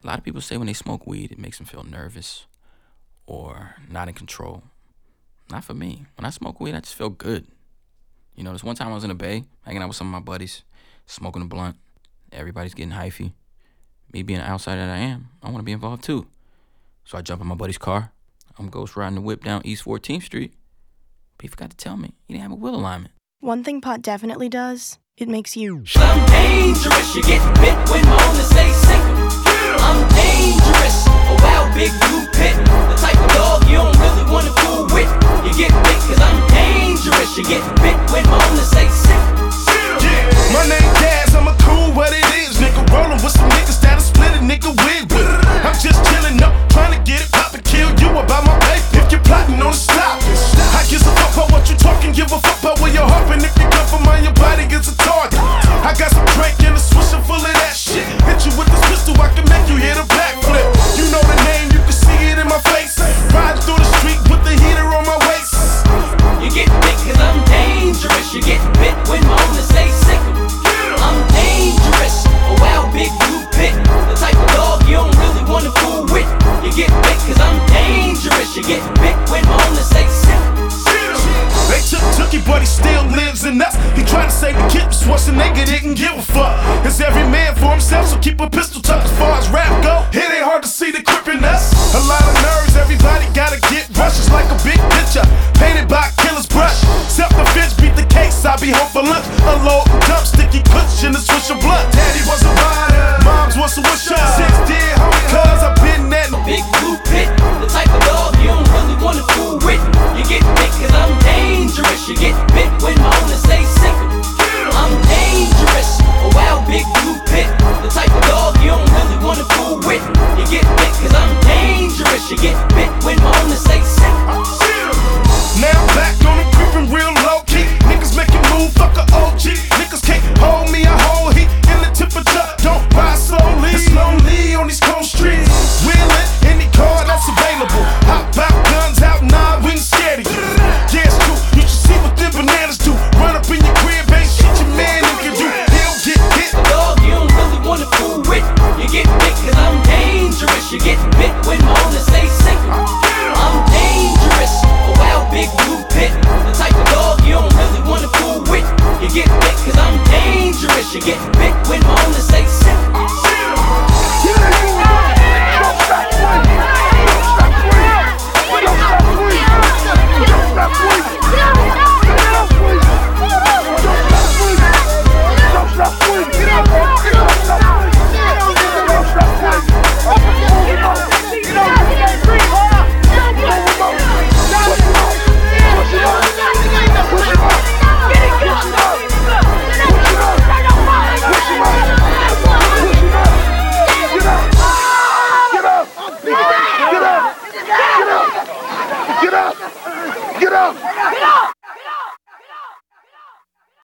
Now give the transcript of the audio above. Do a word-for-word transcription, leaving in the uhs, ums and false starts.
A lot of people say when they smoke weed, it makes them feel nervous or not in control. Not for me. When I smoke weed, I just feel good. You know, this one time I was in the Bay, hanging out with some of my buddies, smoking a blunt. Everybody's getting hyphy. Me being the outsider that I am, I want to be involved too. So I jump in my buddy's car. I'm ghost riding the whip down East fourteenth Street. But he forgot to tell me he didn't have a wheel alignment. One thing pot definitely does, it makes you. I'm dangerous, you get bit when my owner say sick. I'm dangerous, a wild big blue pit. The type of dog you don't really want to fool with. You get bit cause I'm dangerous, you get bit when my owner say sick. Yeah, my name Daz, I'm a cool what it is. Nigga rollin' with some niggas that'll split a nigga wig with it. I'm just chillin' up, trying to get it pop and kill you about my pay. If you're plotting on the stop, I give a fuck about what you talking, give a fuck about where you're hopping. If you come from on your body, gets a target. I got some drink and a swisher full of that shit. Hit you with this pistol, I can make you hit a backflip. You know the name, you can see it in my face. Riding through the street with the heater on my waist. You get bit cause I'm dangerous, you get bit when my owner say sick. I'm dangerous, a wild big blue pit. The type of dog you don't really wanna fool with. You get bit cause I'm dangerous, you get bit when my owner say sick. They took Tookie, but he still lives in us. He tried to save the kid, but Schwarzenegger didn't give a fuck. It's every man for himself, so keep a pistol tucked. As far as rap go, it ain't hard to see the crip in us. A lot of nerves, everybody gotta get rushes like a big picture painted by a killer's brush. Self-defense beat the case, I be home for lunch. Unload and dump, sticky cushion and switch of blunt. Daddy was a rider, moms was a wisher. Six did homie, cuz I been that big blue pit. The type of dog you don't really wanna fool with. You get bit cause I'm dangerous, you get bit when my owner say sick. I'm dangerous, a wild big blue pit. The type of dog you don't really wanna fool with. You get bit cause I'm dangerous, you get bit when my owner say sick. Now I'm back on the creepin' real low key. Niggas making move, fuck a O G. Niggas can't hold me, I hold heat in the temperature. Don't ride slowly, it's lonely on these cold streets. Wheelin' any car that's available. Hop out, guns out, nah, we ain't scared of you. Yeah, it's true, you should see what them bananas do. Run up in your crib, ain't shit your man who can do. He'll get hit. A dog you don't really wanna fool with. You get bit cause I'm dangerous, you get bit when my owner say sick. I'm dangerous, a wild big blue pit. The type of dog you don't really wanna fool with. You get bit cause I'm dangerous, you get bit when my owner say sick. Get up! Get up! Get up!